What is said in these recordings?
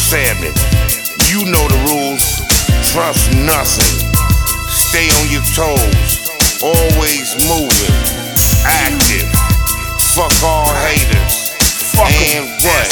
family. You know the rules. Trust nothing. Stay on your toes. Always moving. Active. Fuck all haters. And what?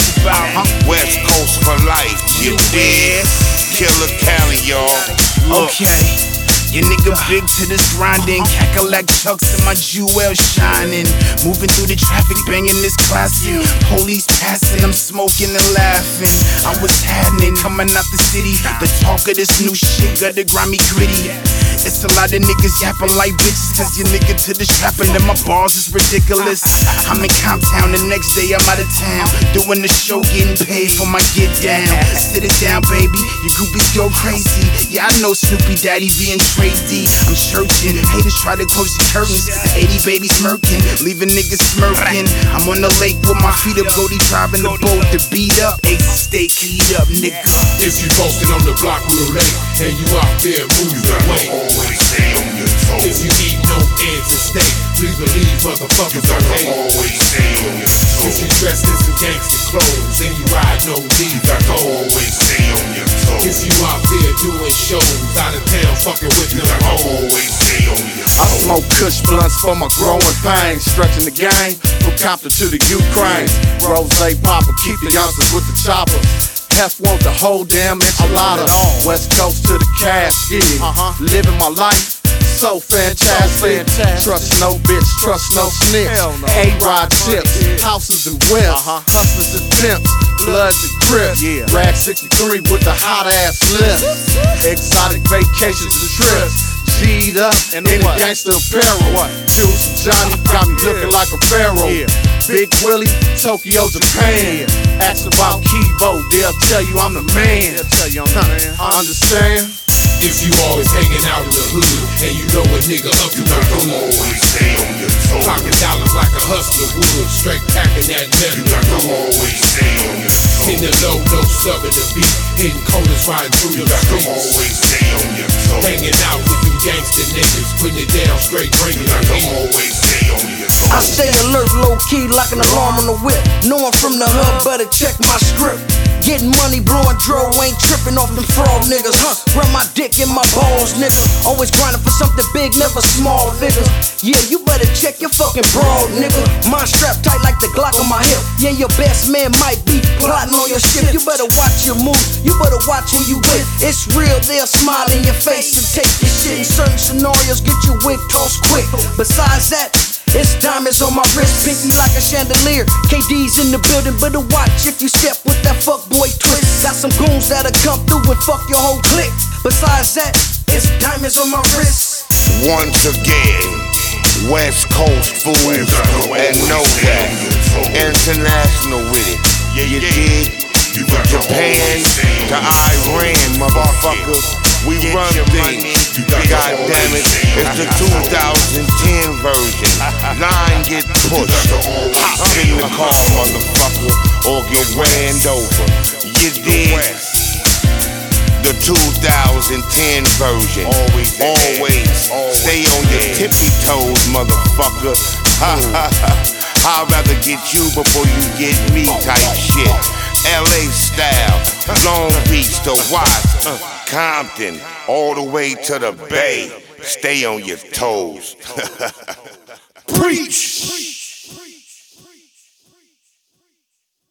West Coast for life. You dig? Killer Cali, y'all. Okay. Your nigga big to this grinding, Cadillac chucks and my jewel shining. Moving through the traffic, banging this classic. Police passing, I'm smoking and laughing. I was happening, coming out the city. The talk of this new shit, got the grimy gritty. It's a lot of niggas yapping like bitches, cause your nigga to the trapping and my bars is ridiculous. I'm in Comptown, the next day I'm out of town, doing the show, getting paid for my get down. Sit it down, baby, your groupies go crazy. Yeah, I know Snoopy Daddy being Tracy. I'm churching, haters try to close the curtains. 80 babies smirking, leaving niggas smirking. I'm on the lake with my feet up, Goldie driving the boat to beat up. Ace steak, heat up, nigga. If you posted on the block real late and you out there moving weight, Always stay on your toes. if you eat no ends of steak, please believe motherfuckers are hate. Always stay on your If toes. you dressed in some gangster clothes and you ride no leave, I go. Always stay on your toes. If you out there doing shows out of town, fucking with them hoes. Always stay on your I toes. smoke kush blunts for my growing pains, stretching the game from Compton to the Ukraine. Rose popper, keep the youngsters with the choppers. Hef want the whole damn enchilada. West Coast to the cash, yeah. Living my life so fantastic. Trust no bitch, trust no snitch. A-Rod chips, houses and whips, hustlers and pimps, bloods and crips. Rag 63 with the hot ass lips. Exotic vacations and trips. G'd up in the gangster apparel. Juice Johnny got me looking like a pharaoh. Big Willie, Tokyo, Japan. Ask about Kivo, they'll tell you I'm the man. Understand? If you always hanging out in the hood and you know a nigga up to no good, Always stay on your toes. pocket dollars like a hustler would, straight packing that metal. Always stay on your toes. In the low, no subbing the beat, hitting corners riding through the streets. Always stay on your toes. Hanging out with them gangster niggas, putting it down straight, bringing the heat. Always stay on your toes. I stay alert, low key, like an alarm on the whip. Know I'm from the hood, better check my script. Getting money, blowing dro, ain't tripping off them fraud niggas, Run my dick in my balls, nigga. Always grinding for something big, never small niggas. Yeah, you better check your fucking broad, nigga. Mine strapped tight like the Glock on my hip. Yeah, your best man might be plotting on your shit. You better watch your moves, you better watch who you with. It's real, they'll smile in your face and take your shit. In certain scenarios, get your wig tossed quick. Besides that, it's diamonds on my wrist, pinky like a chandelier. KD's in the building, better watch if you step with that fuckboy twist. Got some goons that'll come through and fuck your whole clique. Besides that, it's diamonds on my wrist. Once again, West Coast fools and know that. International with it. You dig? Japan to Iran, motherfucker. We run things. God damn it. It's the 2010 version. Line get pushed. Hop in the car, motherfucker, or get ran over. You dig? The 2010 version. Always stay on your tippy toes, motherfucker. I'd rather get you before you get me type shit. LA style, Long Beach to Watts, Compton, all the way to the Bay. Stay on your toes. Preach!